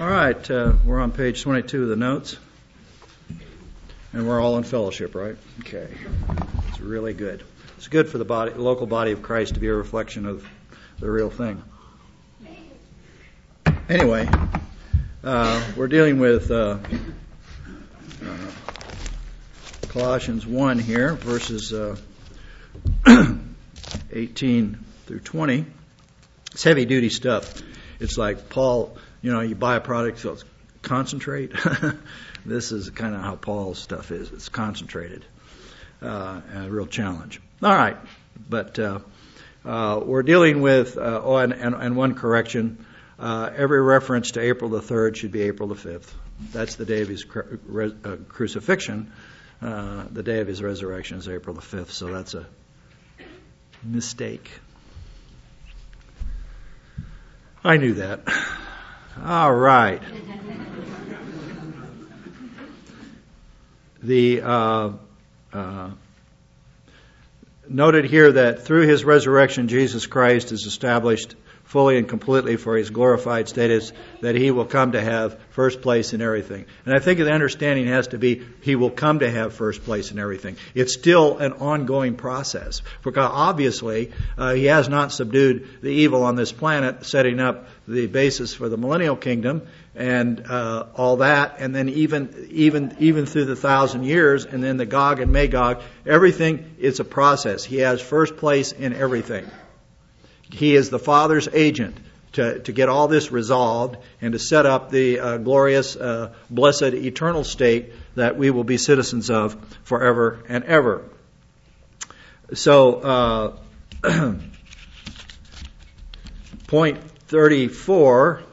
All right, we're on page 22 of the notes, and we're all in fellowship, right? Okay, it's really good. It's good for the local body of Christ to be a reflection of the real thing. Anyway, we're dealing with Colossians 1 here, verses 18 through 20. It's heavy-duty stuff. It's like Paul, you buy a product, so it's concentrate. This is kind of how Paul's stuff is. It's concentrated. And a real challenge. All right. But we're dealing with, and one correction, every reference to April the 3rd should be April the 5th. That's the day of his crucifixion. The day of his resurrection is April the 5th, so that's a mistake. I knew that. All right. Noted here that through his resurrection, Jesus Christ is established fully and completely for his glorified status, that he will come to have first place in everything. And I think the understanding has to be he will come to have first place in everything. It's still an ongoing process. Because obviously, he has not subdued the evil on this planet, setting up the basis for the millennial kingdom and all that. And then even through the 1,000 years, and then the Gog and Magog, everything is a process. He has first place in everything. He is the Father's agent to get all this resolved and to set up the glorious, blessed, eternal state that we will be citizens of forever and ever. So, point 34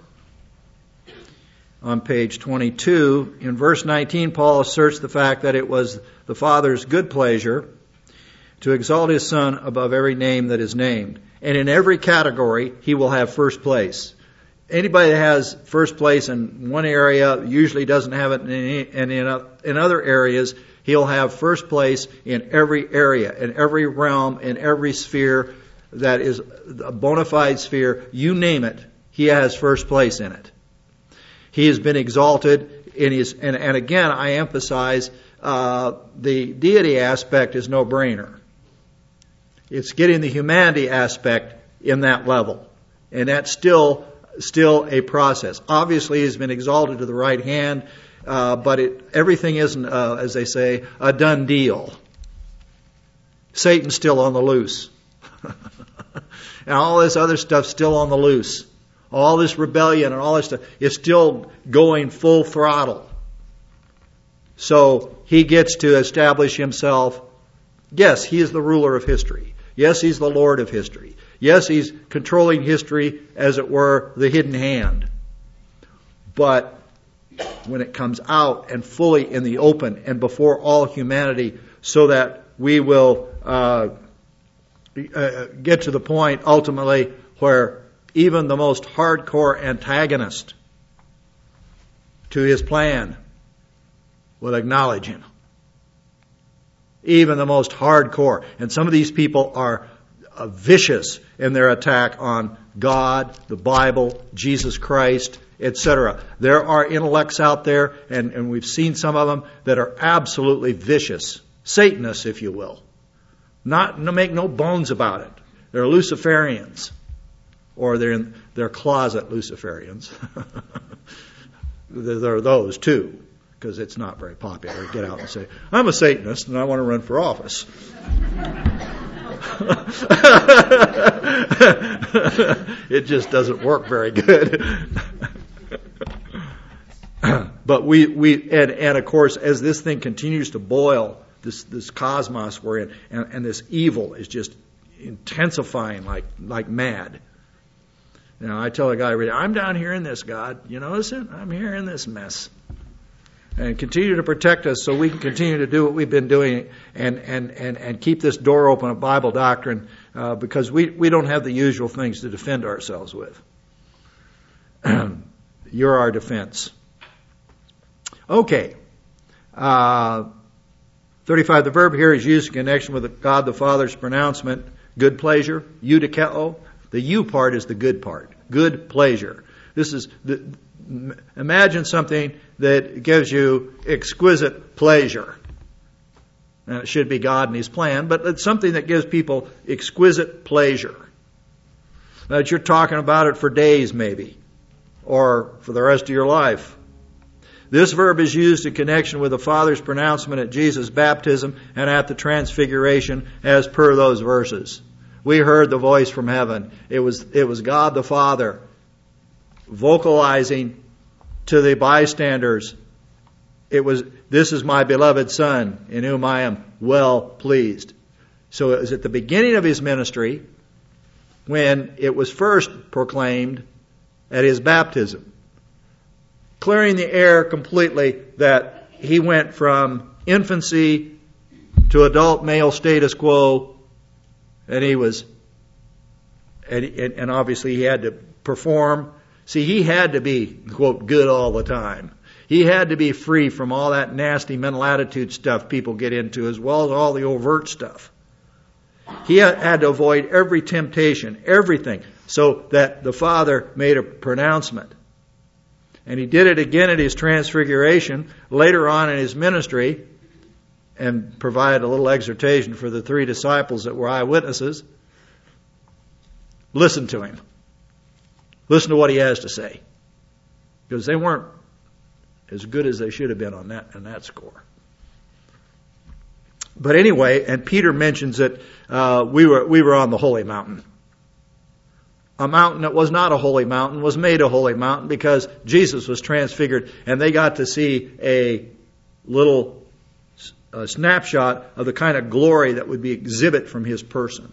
on page 22, in verse 19, Paul asserts the fact that it was the Father's good pleasure to exalt his Son above every name that is named. And in every category, he will have first place. Anybody that has first place in one area usually doesn't have it in other areas. He'll have first place in every area, in every realm, in every sphere that is a bona fide sphere. You name it, he has first place in it. He has been exalted in his, and again, I emphasize, the deity aspect is no-brainer. It's getting the humanity aspect in that level. And that's still a process. Obviously, he's been exalted to the right hand, but everything isn't, as they say, a done deal. Satan's still on the loose. And all this other stuff's still on the loose. All this rebellion and all this stuff is still going full throttle. So he gets to establish himself. Yes, he is the ruler of history. Yes, he's the Lord of history. Yes, he's controlling history, as it were, the hidden hand. But when it comes out and fully in the open and before all humanity, so that we will get to the point ultimately where even the most hardcore antagonist to his plan will acknowledge him. Even the most hardcore. And some of these people are vicious in their attack on God, the Bible, Jesus Christ, etc. There are intellects out there, and we've seen some of them, that are absolutely vicious. Satanists, if you will. Make no bones about it. They're Luciferians. Or they're closet Luciferians. There are those too. Because it's not very popular to get out and say, I'm a Satanist and I want to run for office. It just doesn't work very good. But and of course, as this thing continues to boil, this cosmos we're in, and this evil is just intensifying like mad. I tell a guy, I'm down here in this, God. You notice it? I'm here in this mess. And continue to protect us so we can continue to do what we've been doing and keep this door open of Bible doctrine, because we don't have the usual things to defend ourselves with. You're our defense. Okay. 35, the verb here is used in connection with God the Father's pronouncement, good pleasure, eudikeo. The you part is the good part. Good pleasure. This is Imagine something that gives you exquisite pleasure. And it should be God and His plan, but it's something that gives people exquisite pleasure. That you're talking about it for days maybe, or for the rest of your life. This verb is used in connection with the Father's pronouncement at Jesus' baptism and at the Transfiguration as per those verses. We heard the voice from heaven. It was God the Father vocalizing to the bystanders. This is my beloved Son, in whom I am well pleased. So it was at the beginning of His ministry when it was first proclaimed at His baptism, clearing the air completely that He went from infancy to adult male status quo, and He was, and obviously He had to perform. See, He had to be, quote, good all the time. He had to be free from all that nasty mental attitude stuff people get into, as well as all the overt stuff. He had to avoid every temptation, everything, so that the Father made a pronouncement. And He did it again at His Transfiguration, later on in His ministry, and provided a little exhortation for the 3 disciples that were eyewitnesses. Listen to Him. Listen to what He has to say. Because they weren't as good as they should have been on that score. But anyway, and Peter mentions that we were on the holy mountain. A mountain that was not a holy mountain was made a holy mountain because Jesus was transfigured, and they got to see a little snapshot of the kind of glory that would be exhibit from His person.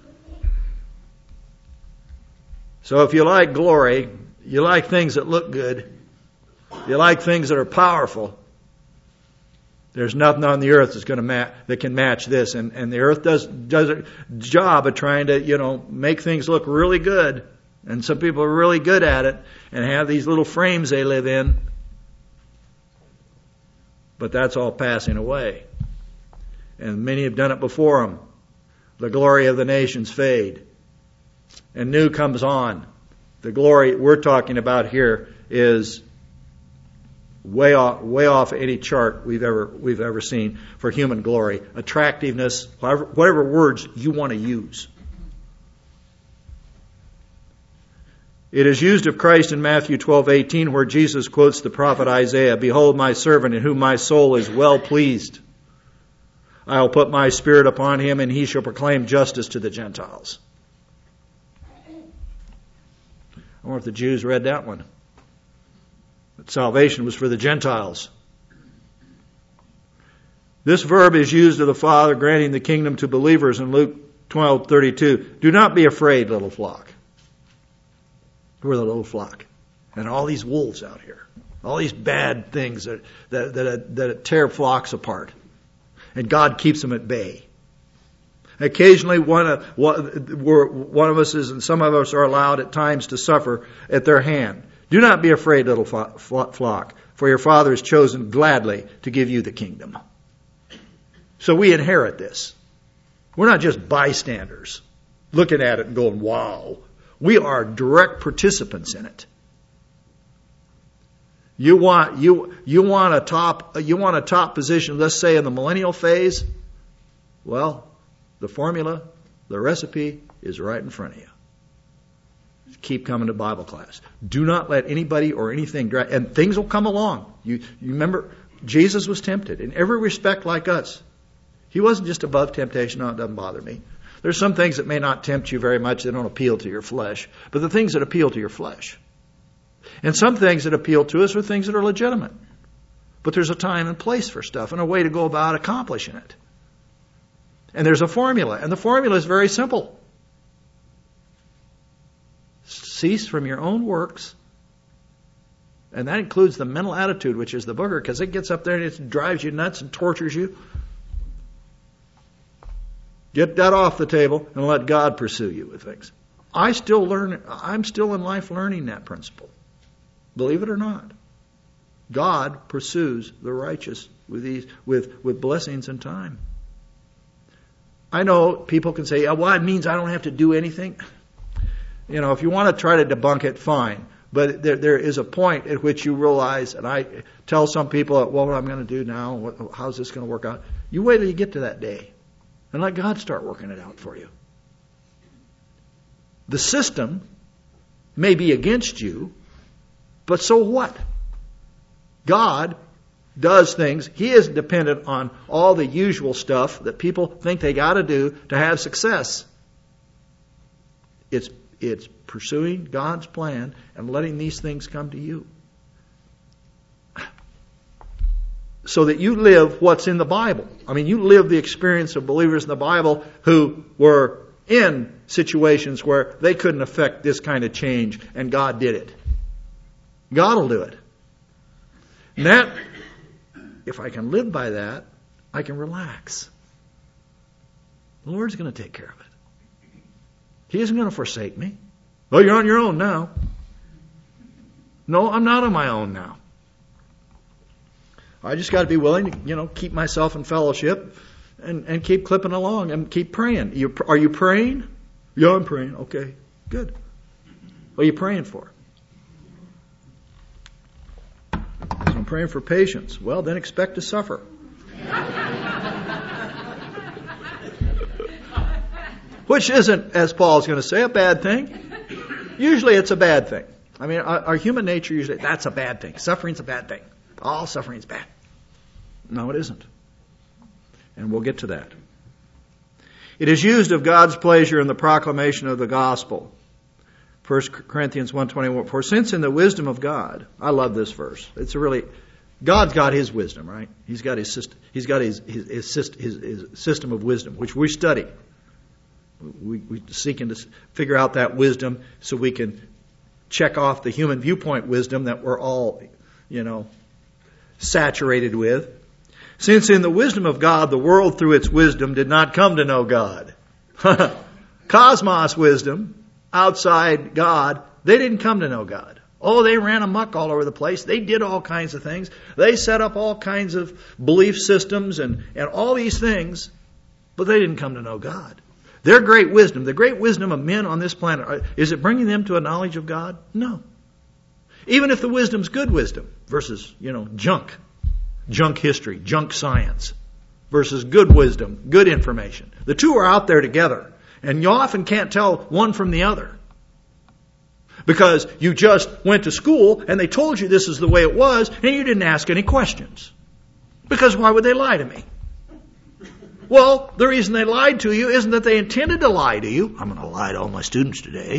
So if you like glory, you like things that look good, you like things that are powerful, there's nothing on the earth that can match this. And the earth does a job of trying to, make things look really good. And some people are really good at it and have these little frames they live in. But that's all passing away. And many have done it before them. The glory of the nations fade. And new comes on. The glory we're talking about here is way off any chart we've ever seen for human glory, attractiveness, whatever words you want to use. It is used of Christ in Matthew 12:18, where Jesus quotes the prophet Isaiah, "Behold my servant in whom my soul is well pleased. I will put my spirit upon him, and he shall proclaim justice to the Gentiles." I wonder if the Jews read that one. That salvation was for the Gentiles. This verb is used of the Father granting the kingdom to believers in Luke 12:32. Do not be afraid, little flock. We're the little flock. And all these wolves out here. All these bad things that tear flocks apart. And God keeps them at bay. Occasionally one of us is, and some of us are allowed at times to suffer at their hand. Do not be afraid, little flock, for your Father has chosen gladly to give you the kingdom. So we inherit this. We're not just bystanders looking at it and going, wow. We are direct participants in it. You want a top position, let's say in the millennial phase? Well, the formula, the recipe is right in front of you. Keep coming to Bible class. Do not let anybody or anything drag, and things will come along. You remember, Jesus was tempted in every respect like us. He wasn't just above temptation. No, it doesn't bother me. There's some things that may not tempt you very much. They don't appeal to your flesh. But the things that appeal to your flesh. And some things that appeal to us are things that are legitimate. But there's a time and place for stuff and a way to go about accomplishing it. And there's a formula. And the formula is very simple. Cease from your own works. And that includes the mental attitude, which is the booger, because it gets up there and it drives you nuts and tortures you. Get that off the table and let God pursue you with things. I'm still in life learning that principle. Believe it or not. God pursues the righteous with blessings and time. I know people can say, well, it means I don't have to do anything. If you want to try to debunk it, fine. But there is a point at which you realize, and I tell some people, well, what I'm going to do now, how's this going to work out? You wait till you get to that day and let God start working it out for you. The system may be against you, but so what? God does things. He isn't dependent on all the usual stuff that people think they got to do to have success. It's pursuing God's plan and letting these things come to you. So that you live what's in the Bible. I mean, you live the experience of believers in the Bible who were in situations where they couldn't affect this kind of change, and God did it. God will do it. And that, if I can live by that, I can relax. The Lord's going to take care of it. He isn't going to forsake me. Oh, you're on your own now. No, I'm not on my own now. I just got to be willing to, keep myself in fellowship and keep clipping along and keep praying. Are you praying? Yeah, I'm praying. Okay, good. What are you praying for? I'm praying for patience. Well, then expect to suffer. Which isn't, as Paul's going to say, a bad thing. Usually it's a bad thing. I mean, our human nature usually, that's a bad thing. Suffering's a bad thing. All suffering's bad. No, it isn't. And we'll get to that. It is used of God's pleasure in the proclamation of the gospel. 1 Corinthians 1:21. For since in the wisdom of God, I love this verse. God's got His wisdom, right? He's got His system. He's got his system of wisdom, which we study. We seeking to figure out that wisdom so we can check off the human viewpoint wisdom that we're all, saturated with. Since in the wisdom of God, the world through its wisdom did not come to know God. Cosmos wisdom, outside God, they didn't come to know God. Oh, they ran amok all over the place. They did all kinds of things. They set up all kinds of belief systems and all these things, but they didn't come to know God. Their great wisdom, the great wisdom of men on this planet, is it bringing them to a knowledge of God? No. Even if the wisdom's good wisdom versus, junk history, junk science versus good wisdom, good information. The two are out there together, and you often can't tell one from the other. Because you just went to school and they told you this is the way it was, and you didn't ask any questions. Because why would they lie to me? Well, the reason they lied to you isn't that they intended to lie to you. I'm going to lie to all my students today.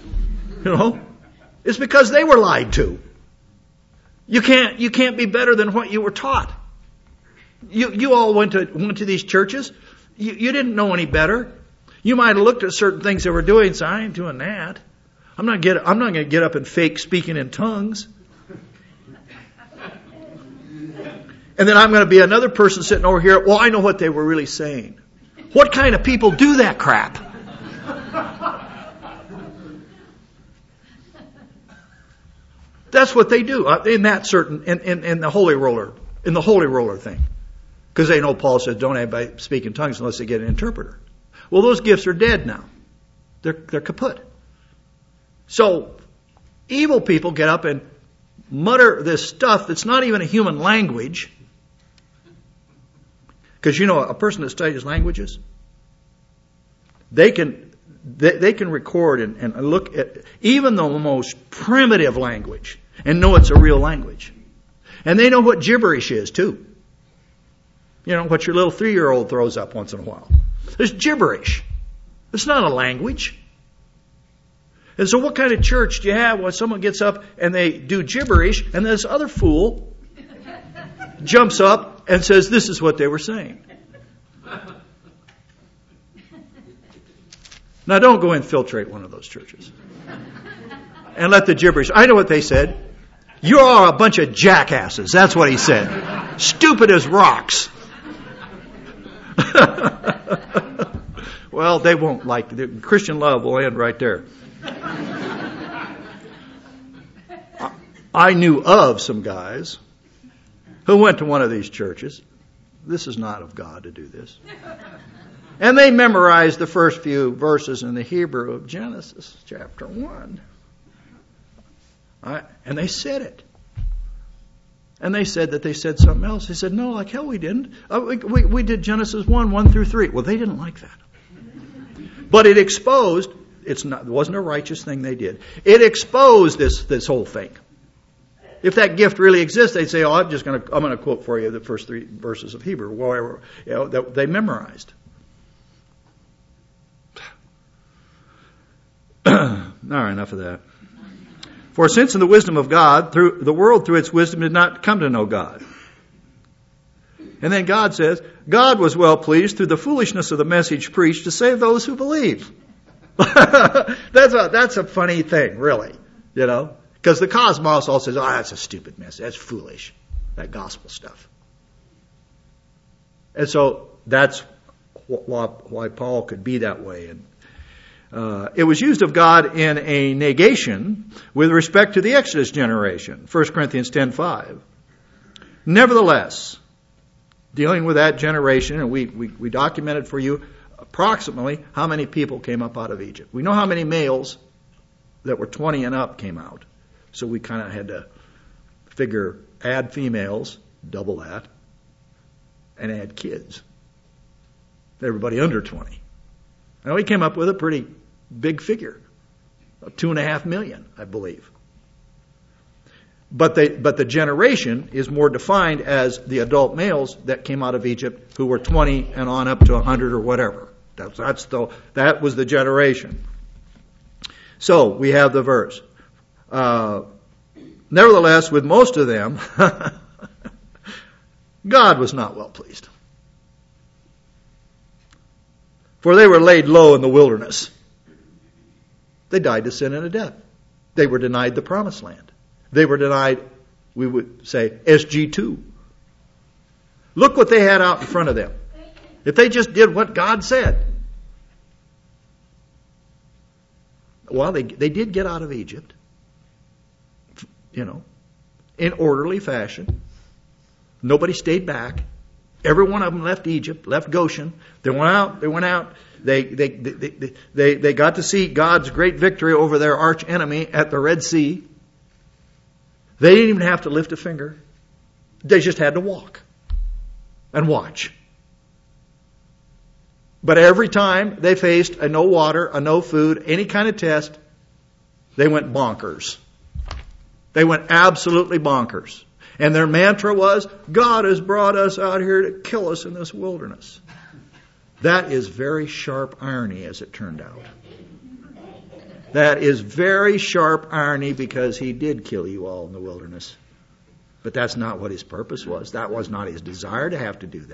It's because they were lied to. You can't be better than what you were taught. You all went to these churches. You didn't know any better. You might have looked at certain things they were doing and said, I ain't doing that. I'm not going to get up and fake speaking in tongues. And then I'm going to be another person sitting over here. Well, I know what they were really saying. What kind of people do that crap? That's what they do in that certain in the holy roller thing, because they know Paul says don't anybody speak in tongues unless they get an interpreter. Well, those gifts are dead now; they're kaput. So evil people get up and mutter this stuff that's not even a human language. Because a person that studies languages, they can record and look at even the most primitive language and know it's a real language. And they know what gibberish is too. What your little 3-year-old throws up once in a while. There's gibberish. It's not a language. And so what kind of church do you have when someone gets up and they do gibberish and this other fool jumps up and says, this is what they were saying. Now don't go infiltrate one of those churches. And let the gibberish. I know what they said. You are a bunch of jackasses. That's what he said. Stupid as rocks. Well, they won't like it. Christian love will end right there. I knew of some guys who went to one of these churches. This is not of God to do this. And they memorized the first few verses in the Hebrew of Genesis chapter 1. And they said it. And they said that they said something else. They said, no, like hell we didn't. We did Genesis 1 through 3. Well, they didn't like that. But it exposed, it wasn't a righteous thing they did. It exposed this whole thing. If that gift really exists, they'd say, I'm going to quote for you the first 3 verses of Hebrew, whatever, that they memorized. All right, enough of that. For since in the wisdom of God, the world through its wisdom did not come to know God. And then God says, God was well pleased through the foolishness of the message preached to save those who believe. That's a funny thing, really, because the cosmos all says, that's a stupid message, that's foolish, that gospel stuff. And so that's why Paul could be that way. And it was used of God in a negation with respect to the Exodus generation, 1 Corinthians 10:5. Nevertheless, dealing with that generation, and we documented for you approximately how many people came up out of Egypt. We know how many males that were 20 and up came out. So we kind of had to figure, add females, double that, and add kids. Everybody under 20. And we came up with a pretty big figure, 2.5 million, I believe. But the generation is more defined as the adult males that came out of Egypt who were 20 and on up to 100 or whatever. That was the generation. So we have the verse. Nevertheless, with most of them, God was not well pleased. For they were laid low in the wilderness. They died to sin and to death. They were denied the promised land. They were denied, we would say, SG2. Look what they had out in front of them. If they just did what God said. Well, they did get out of Egypt, in orderly fashion. Nobody stayed back. Every one of them left Egypt, left Goshen. They went out. They got to see God's great victory over their arch enemy at the Red Sea. They didn't even have to lift a finger. They just had to walk and watch. But every time they faced a no water, a no food, any kind of test, they went bonkers. They went absolutely bonkers. And their mantra was, God has brought us out here to kill us in this wilderness. That is very sharp irony, as it turned out. That is very sharp irony, because he did kill you all in the wilderness. But that's not what his purpose was. That was not his desire to have to do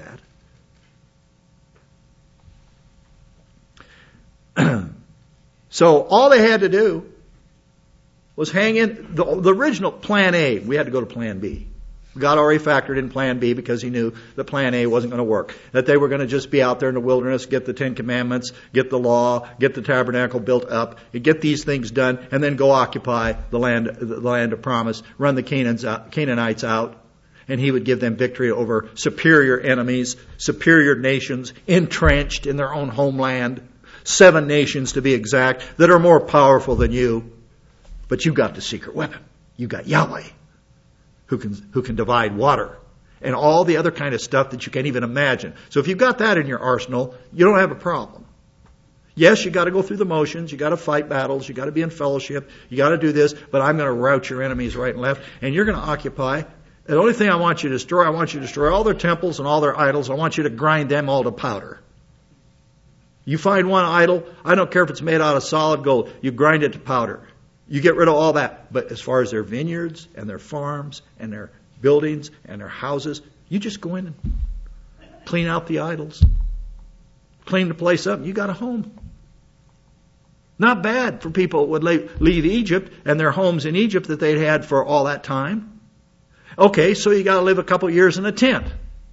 that. So all they had to do was hang in the original plan A. We had to go to plan B. God already factored in plan B because he knew that plan A wasn't going to work. That they were going to just be out there in the wilderness, get the 10 Commandments, get the law, get the tabernacle built up, get these things done, and then go occupy the land of promise, run the Canaanites out, and he would give them victory over superior enemies, superior nations, entrenched in their own homeland, 7 nations to be exact, that are more powerful than you. But you got the secret weapon. You got Yahweh, who can divide water, and all the other kind of stuff that you can't even imagine. So if you've got that in your arsenal, you don't have a problem. Yes, you got to go through the motions, you got to fight battles, you got to be in fellowship, you got to do this, but I'm going to rout your enemies right and left, and you're going to occupy. The only thing I want you to destroy all their temples and all their idols. I want you to grind them all to powder. You find one idol, I don't care if it's made out of solid gold, you grind it to powder. You get rid of all that. But as far as their vineyards and their farms and their buildings and their houses, you just go in and clean out the idols. Clean the place up. You got a home. Not bad for people who would leave Egypt and their homes in Egypt that they'd had for all that time. Okay, so you got to live a couple years in a tent.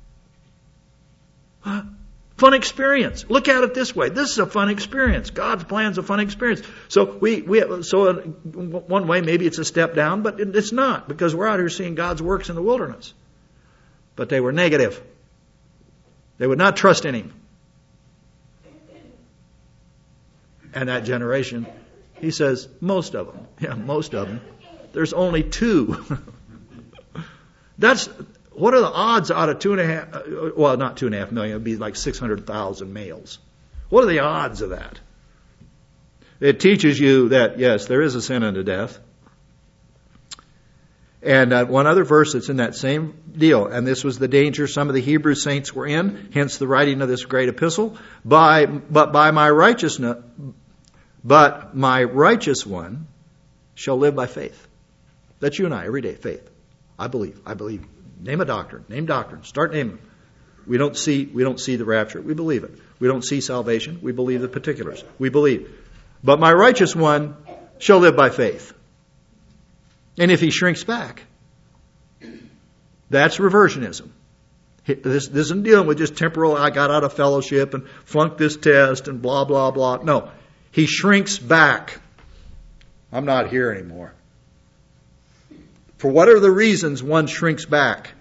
Fun experience. Look at it this way. This is a fun experience. God's plan's a fun experience. So one way maybe it's a step down, but it's not, because we're out here seeing God's works in the wilderness. But they were negative. They would not trust in him. And that generation, he says, most of them there's only 2. What are the odds out of 2.5, well, not 2.5 million, it would be like 600,000 males. What are the odds of that? It teaches you that, yes, there is a sin unto death. And one other verse that's in that same deal, and this was the danger some of the Hebrew saints were in, hence the writing of this great epistle. But my righteous one shall live by faith. That's you and I, every day, faith. I believe. Name a doctrine. Name doctrine. Start naming them. We don't see the rapture. We believe it. We don't see salvation. We believe the particulars. We believe. But my righteous one shall live by faith. And if he shrinks back, that's reversionism. This isn't dealing with just temporal, I got out of fellowship and flunked this test and blah, blah, blah. No. He shrinks back. I'm not here anymore. For what are the reasons one shrinks back?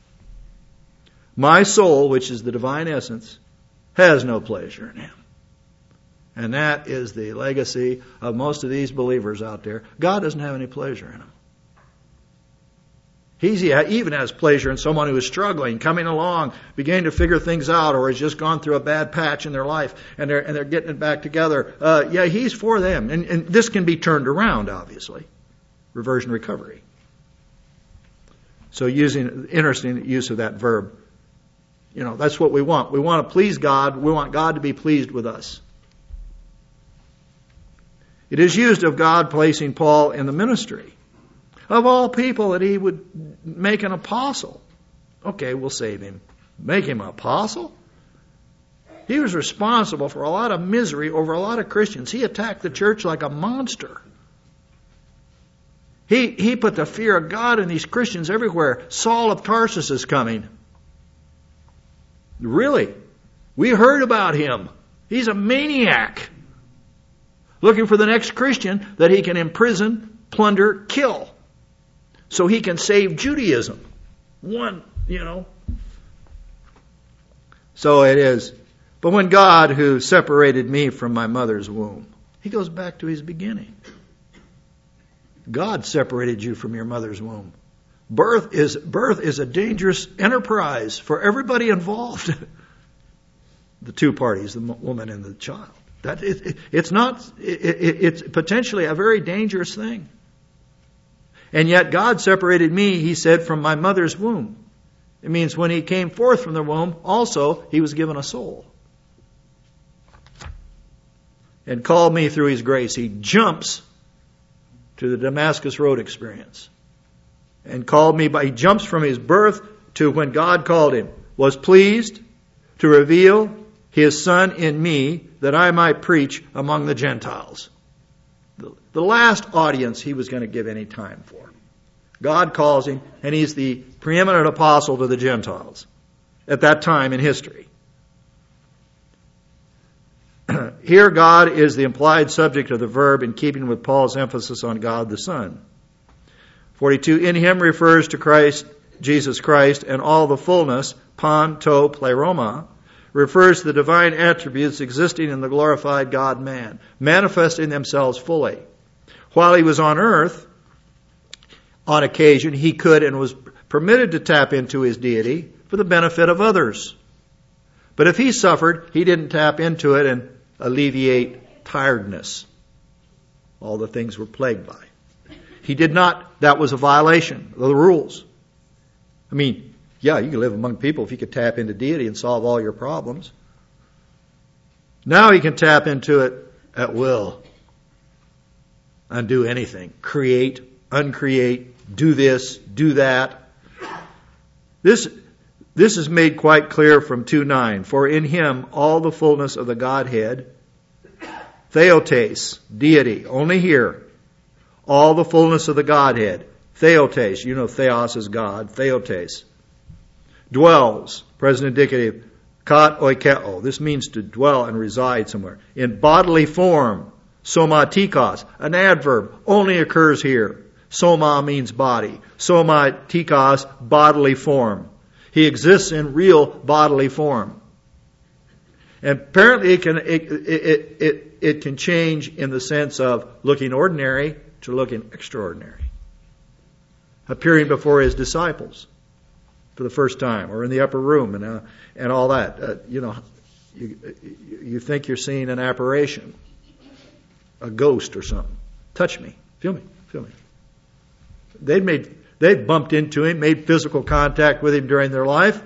My soul, which is the divine essence, has no pleasure in him. And that is the legacy of most of these believers out there. God doesn't have any pleasure in them. He even has pleasure in someone who is struggling, coming along, beginning to figure things out, or has just gone through a bad patch in their life, and they're getting it back together. He's for them. And this can be turned around, obviously. Reversion recovery. So interesting use of that verb. That's what we want. We want to please God. We want God to be pleased with us. It is used of God placing Paul in the ministry. Of all people that he would make an apostle. Okay, we'll save him. Make him an apostle? He was responsible for a lot of misery over a lot of Christians. He attacked the church like a monster. He put the fear of God in these Christians everywhere. Saul of Tarsus is coming. Really? We heard about him. He's a maniac. Looking for the next Christian that he can imprison, plunder, kill. So he can save Judaism. So it is. But when God, who separated me from my mother's womb, he goes back to his beginning. God separated you from your mother's womb. Birth is a dangerous enterprise for everybody involved. The two parties, the woman and the child. It's potentially a very dangerous thing. And yet God separated me, he said, from my mother's womb. It means when he came forth from the womb, also he was given a soul. And called me through his grace. He jumps to the Damascus Road experience. And he jumps from his birth to when God called him. Was pleased to reveal his Son in me that I might preach among the Gentiles. The last audience he was going to give any time for. God calls him, and he's the preeminent apostle to the Gentiles at that time in history. Here God is the implied subject of the verb in keeping with Paul's emphasis on God the Son. 42, in him refers to Christ, Jesus Christ, and all the fullness, pan, to, pleroma, refers to the divine attributes existing in the glorified God-man, manifesting themselves fully. While he was on earth, on occasion, he could and was permitted to tap into his deity for the benefit of others. But if he suffered, he didn't tap into it and alleviate tiredness. All the things we're plagued by. He did not. That was a violation of the rules. I mean, yeah, you can live among people if you could tap into deity and solve all your problems. Now he can tap into it at will. Undo anything. Create, uncreate, do this, do that. This is made quite clear from 2:9. For in him all the fullness of the Godhead, theotes, deity, only here, all the fullness of the Godhead, theotes, theos is God, theotes, dwells, present indicative, kat oikeo, this means to dwell and reside somewhere, in bodily form, somatikos, an adverb, only occurs here. Soma means body. Somatikos, bodily form. He exists in real bodily form. And apparently it can change in the sense of looking ordinary to looking extraordinary. appearing before his disciples for the first time, or in the upper room, and all that. You think you're seeing an apparition, a ghost or something. Touch me, feel me, feel me. They'd bumped into him, made physical contact with him during their life,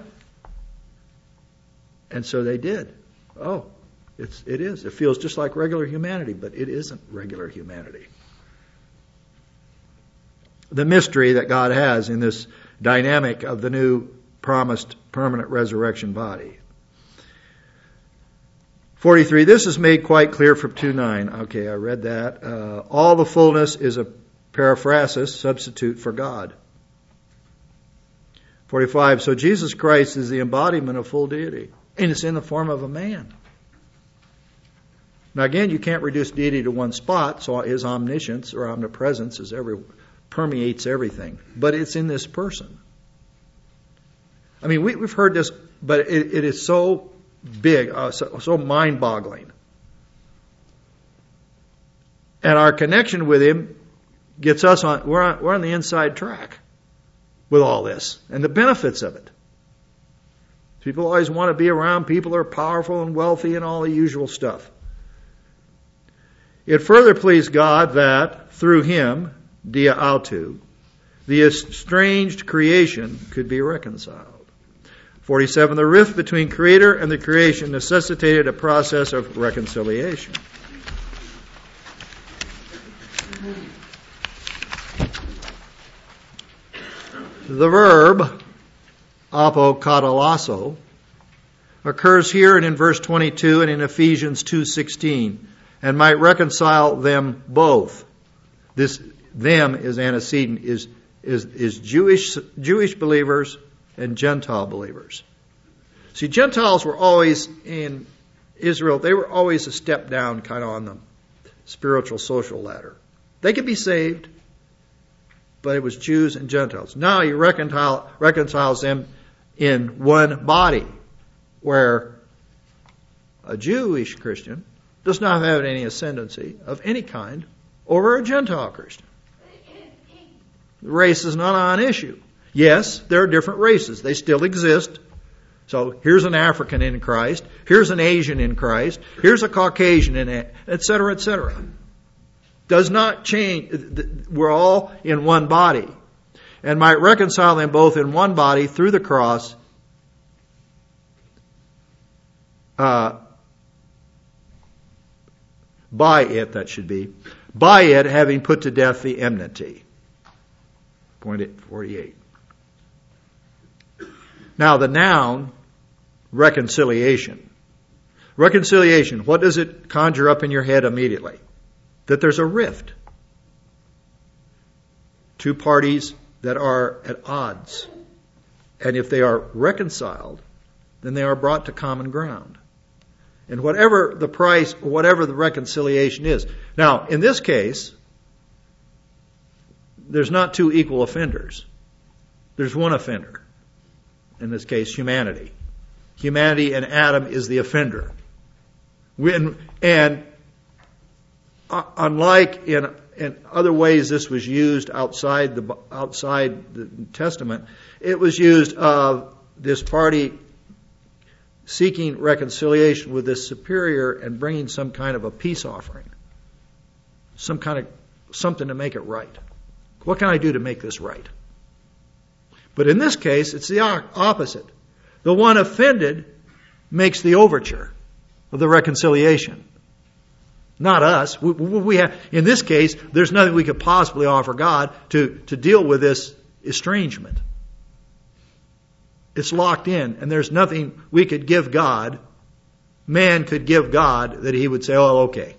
and so they did. Oh, it is. It feels just like regular humanity, but it isn't regular humanity. The mystery that God has in this dynamic of the new promised permanent resurrection body. 43, this is made quite clear from 2:9. Okay, I read that. All the fullness is a periphrasis, substitute for God. 45, so Jesus Christ is the embodiment of full deity, and it's in the form of a man. Now again, you can't reduce deity to one spot, so his omniscience or omnipresence permeates everything. But it's in this person. I mean, we've heard this, but it is so big, so mind-boggling. And our connection with him gets us on, we're on the inside track with all this and the benefits of it. People always want to be around people who are powerful and wealthy and all the usual stuff. It further pleased God that through him, dia autou, the estranged creation could be reconciled. 47, the rift between creator and the creation necessitated a process of reconciliation. The verb apokatalasso occurs here and in verse 22 and in Ephesians 2:16, and might reconcile them both. This them is antecedent, is Jewish believers and Gentile believers. See, Gentiles were always in Israel, they were always a step down kind of on the spiritual social ladder. They could be saved, but it was Jews and Gentiles. Now he reconciles them in one body, where a Jewish Christian does not have any ascendancy of any kind over a Gentile Christian. Race is not an issue. Yes, there are different races. They still exist. So here's an African in Christ. Here's an Asian in Christ. Here's a Caucasian in it, etc., etc. Does not change. We're all in one body. And might reconcile them both in one body through the cross, by it having put to death the enmity. Point 48. Now the noun, reconciliation. Reconciliation, what does it conjure up in your head immediately? That there's a rift. Two parties that are at odds. And if they are reconciled, then they are brought to common ground. And whatever the price, whatever the reconciliation is. Now, in this case, there's not two equal offenders. There's one offender. In this case, humanity. Humanity and Adam is the offender. And unlike in other ways this was used outside the Testament, it was used of this party seeking reconciliation with this superior and bringing some kind of a peace offering. Something to make it right. What can I do to make this right? But in this case, it's the opposite. The one offended makes the overture of the reconciliation. Not us. We have, in this case, there's nothing we could possibly offer God to deal with this estrangement. It's locked in, and there's nothing we could give God, man could give God, that he would say, oh, okay.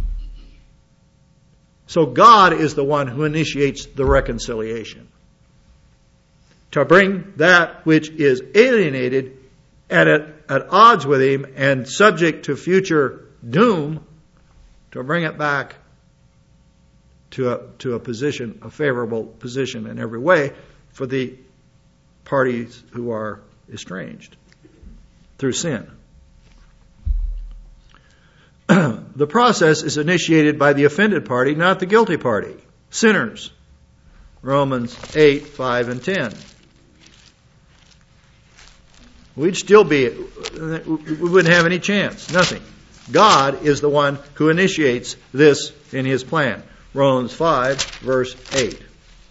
So God is the one who initiates the reconciliation. To bring that which is alienated at odds with him and subject to future doom, to bring it back to a position, a favorable position in every way for the parties who are estranged through sin. The process is initiated by the offended party, not the guilty party. Sinners Romans 8, 5, and 10. We'd still we wouldn't have any chance. Nothing. God is the one who initiates this in His plan. Romans 5, verse 8.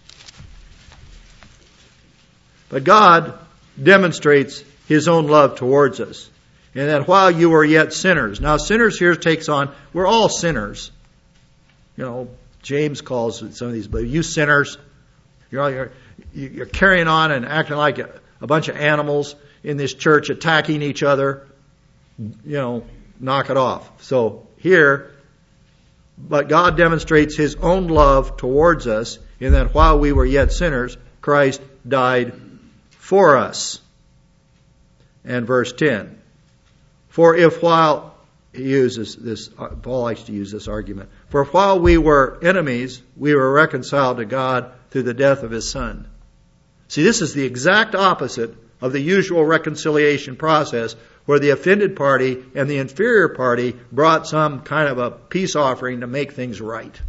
But God demonstrates His own love towards us, and that while you were yet sinners. Now, sinners here takes on, we're all sinners. You know, James calls some of these, but you sinners, you're carrying on and acting like a bunch of animals in this church, attacking each other. You know, knock it off. So here, but God demonstrates His own love towards us in that while we were yet sinners, Christ died for us. And verse 10. For if while, he uses this, Paul likes to use this argument, for while we were enemies, we were reconciled to God through the death of His Son. See, this is the exact opposite of the usual reconciliation process where the offended party and the inferior party brought some kind of a peace offering to make things right.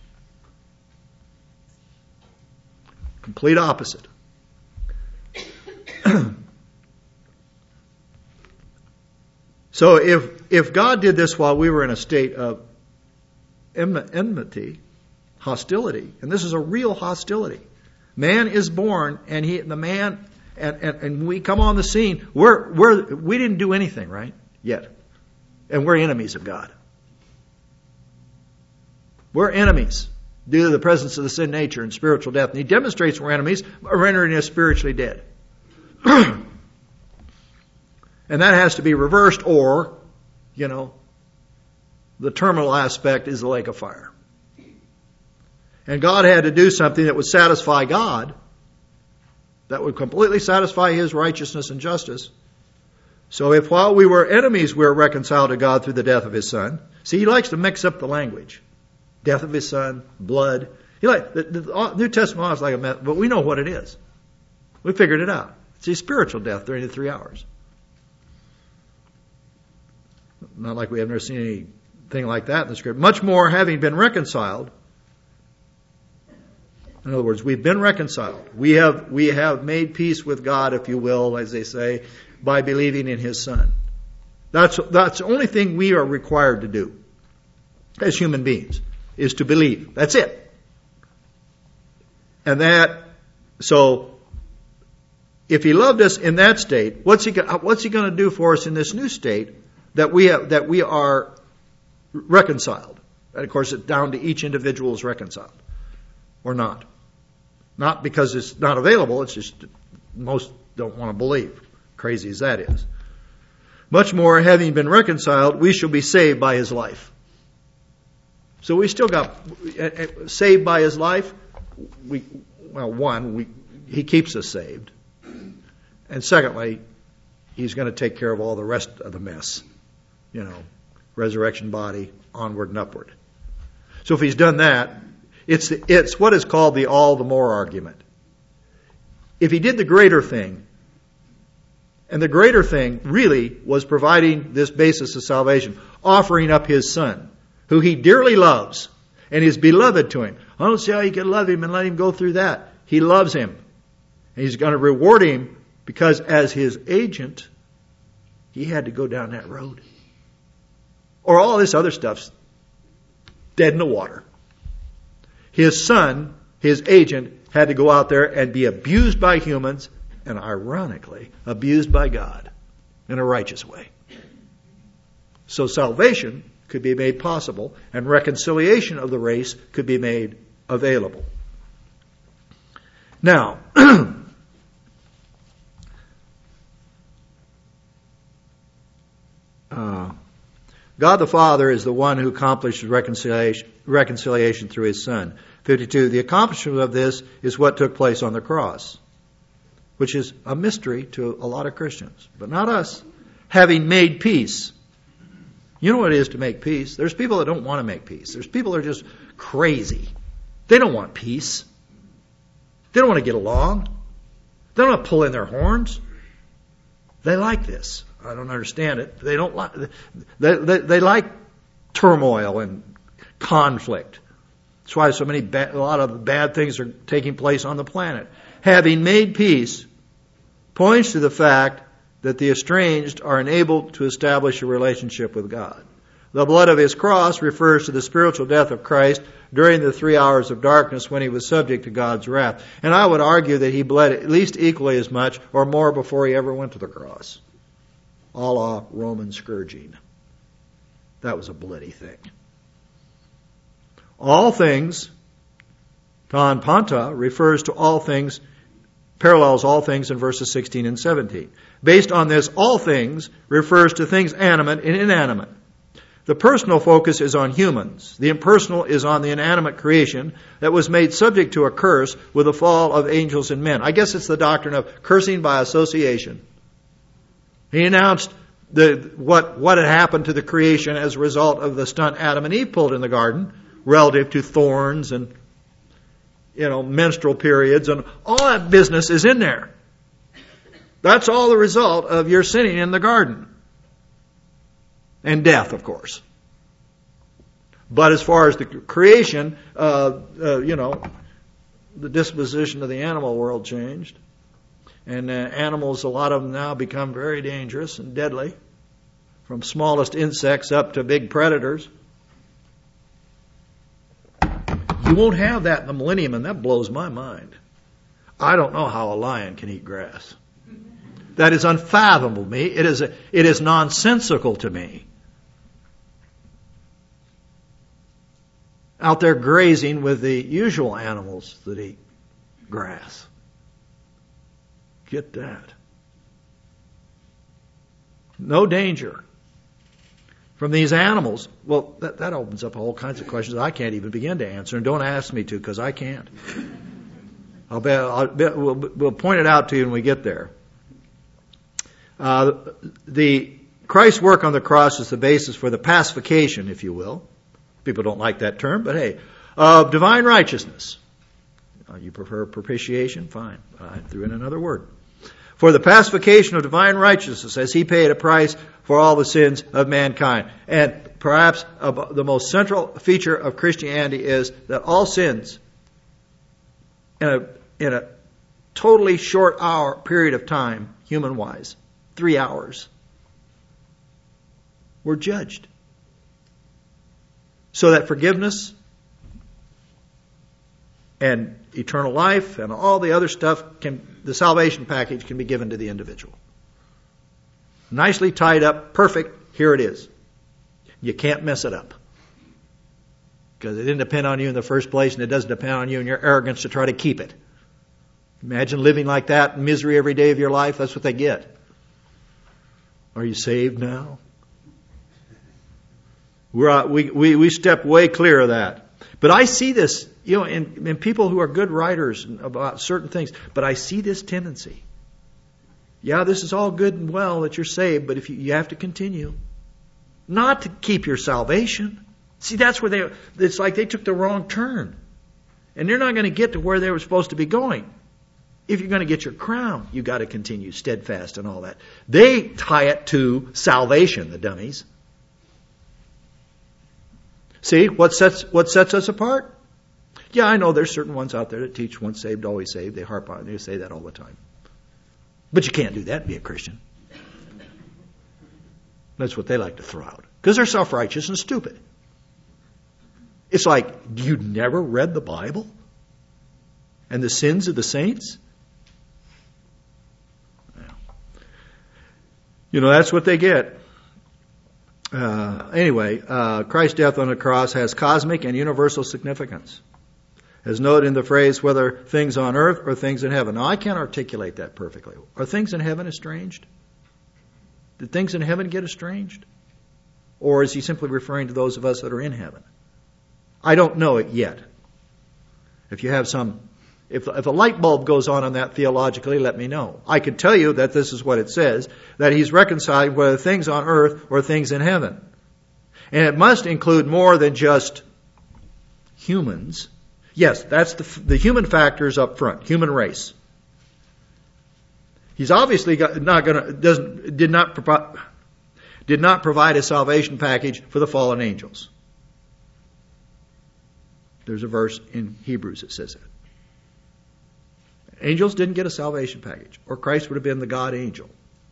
Complete opposite. So if God did this while we were in a state of enmity, hostility, and this is a real hostility. Man is born, and and we come on the scene. We didn't do anything, right? Yet. And we're enemies of God. We're enemies due to the presence of the sin nature and spiritual death. And He demonstrates we're enemies by rendering us spiritually dead. And that has to be reversed, or, you know, the terminal aspect is the lake of fire. And God had to do something that would satisfy God, that would completely satisfy His righteousness and justice. So if while we were enemies we were reconciled to God through the death of His Son. See, He likes to mix up the language. Death of His Son, blood. The New Testament is like a mess, but we know what it is. We figured it out. It's a spiritual death during the 3 hours. Not like we have never seen anything like that in the Scripture. Much more, having been reconciled. In other words, we've been reconciled. We have made peace with God, if you will, as they say, by believing in His Son. That's the only thing we are required to do as human beings, is to believe. That's it. And so if He loved us in that state, what's He going to do for us in this new state that we are reconciled? And of course, it's down to each individual is reconciled or not. Not because it's not available, it's just most don't want to believe. Crazy as that is. Much more, having been reconciled, we shall be saved by His life. So we still got saved by His life. He keeps us saved. And secondly, He's going to take care of all the rest of the mess. You know, resurrection body, onward and upward. So if He's done that, it's what is called the all the more argument. If He did the greater thing, and the greater thing really was providing this basis of salvation, offering up His Son, who He dearly loves, and is beloved to Him. I don't see how you can love Him and let Him go through that. He loves Him. And He's going to reward Him because as His agent, He had to go down that road. Or all this other stuff's dead in the water. His Son, His agent, had to go out there and be abused by humans, and ironically, abused by God in a righteous way. So salvation could be made possible, and reconciliation of the race could be made available. Now, God the Father is the one who accomplished reconciliation through His Son. 52. The accomplishment of this is what took place on the cross, which is a mystery to a lot of Christians, but not us. Having made peace. You know what it is to make peace? There's people that don't want to make peace. There's people that are just crazy. They don't want peace. They don't want to get along. They don't want to pull in their horns. They like this. I don't understand it. They don't like. They like turmoil and conflict. That's why a lot of bad things are taking place on the planet. Having made peace points to the fact that the estranged are enabled to establish a relationship with God. The blood of his cross refers to the spiritual death of Christ during the 3 hours of darkness when he was subject to God's wrath. And I would argue that he bled at least equally as much or more before he ever went to the cross. A la Roman scourging. That was a bloody thing. All things, ton panta, refers to all things, parallels all things in verses 16 and 17. Based on this, all things refers to things animate and inanimate. The personal focus is on humans. The impersonal is on the inanimate creation that was made subject to a curse with the fall of angels and men. I guess it's the doctrine of cursing by association. He announced what had happened to the creation as a result of the stunt Adam and Eve pulled in the garden, relative to thorns and, menstrual periods, and all that business is in there. That's all the result of your sinning in the garden. And death, of course. But as far as the creation, the disposition of the animal world changed. And animals, a lot of them now become very dangerous and deadly. From smallest insects up to big predators. You won't have that in the millennium, and that blows my mind. I don't know how a lion can eat grass. That is unfathomable to me. It is nonsensical to me. Out there grazing with the usual animals that eat grass. Get that. No danger from these animals. Well, that opens up all kinds of questions I can't even begin to answer, and don't ask me to, because I can't. We'll point it out to you when we get there. The Christ's work on the cross is the basis for the pacification, if you will. People don't like that term, but hey, of divine righteousness. You prefer propitiation? Fine. I threw in another word. For the pacification of divine righteousness, as he paid a price for all the sins of mankind. And perhaps the most central feature of Christianity is that all sins, in a totally short period of time, human-wise, 3 hours, were judged. So that forgiveness and eternal life and all the other stuff, the salvation package can be given to the individual. Nicely tied up, perfect, here it is. You can't mess it up. Because it didn't depend on you in the first place, and it doesn't depend on you and your arrogance to try to keep it. Imagine living like that in misery every day of your life. That's what they get. Are you saved now? We step way clear of that. But I see this, in people who are good writers about certain things, but I see this tendency. Yeah, this is all good and well that you're saved, but if you have to continue. Not to keep your salvation. See, that's where it's like they took the wrong turn. And they're not going to get to where they were supposed to be going. If you're going to get your crown, you've got to continue steadfast and all that. They tie it to salvation, the dummies. See, what sets us apart? Yeah, I know there's certain ones out there that teach once saved, always saved. They harp on it. They say that all the time. But you can't do that and be a Christian. That's what they like to throw out. Because they're self-righteous and stupid. It's like, you never read the Bible? And the sins of the saints? That's what they get. Anyway, Christ's death on the cross has cosmic and universal significance. As noted in the phrase, whether things on earth or things in heaven. Now, I can't articulate that perfectly. Are things in heaven estranged? Did things in heaven get estranged? Or is he simply referring to those of us that are in heaven? I don't know it yet. If you have if a light bulb goes on that theologically, let me know. I could tell you that this is what it says, that he's reconciling whether things on earth or things in heaven. And it must include more than just humans. Yes, that's the human factors up front, human race. He's obviously did not provide a salvation package for the fallen angels. There's a verse in Hebrews that says that. Angels didn't get a salvation package, or Christ would have been the God angel.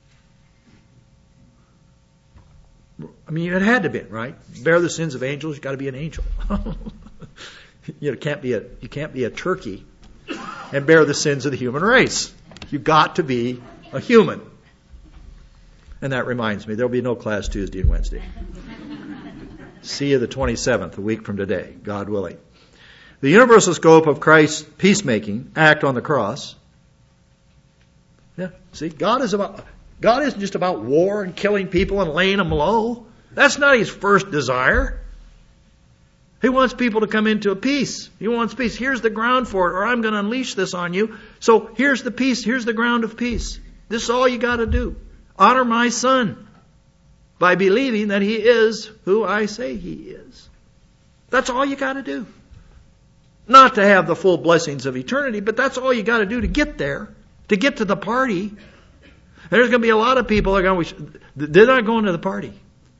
I mean, it had to be, right? Bear the sins of angels, you've got to be an angel. You can't be a turkey and bear the sins of the human race. You've got to be a human. And that reminds me, there'll be no class Tuesday and Wednesday. See you the 27th, a week from today, God willing. The universal scope of Christ's peacemaking act on the cross. Yeah, see, God isn't just about war and killing people and laying them low. That's not his first desire. He wants people to come into a peace. He wants peace. Here's the ground for it, or I'm going to unleash this on you. So here's the peace. Here's the ground of peace. This is all you got to do. Honor my Son by believing that he is who I say he is. That's all you got to do. Not to have the full blessings of eternity, but that's all you got to do to get there, to get to the party. There's going to be a lot of people that are going, they're not going to the party.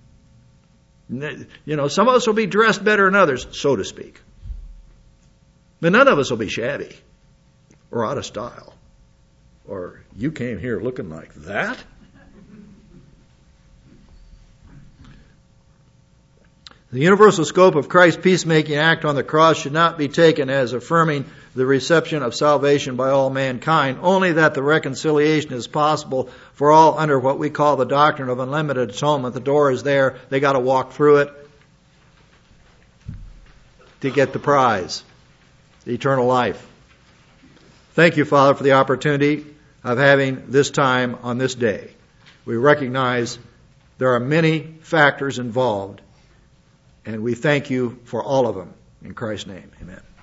You know, some of us will be dressed better than others, so to speak. But none of us will be shabby or out of style. Or you came here looking like that? The universal scope of Christ's peacemaking act on the cross should not be taken as affirming the reception of salvation by all mankind, only that the reconciliation is possible for all under what we call the doctrine of unlimited atonement. The door is there. They got to walk through it to get the prize, the eternal life. Thank you, Father, for the opportunity of having this time on this day. We recognize there are many factors involved, and we thank you for all of them. In Christ's name, amen.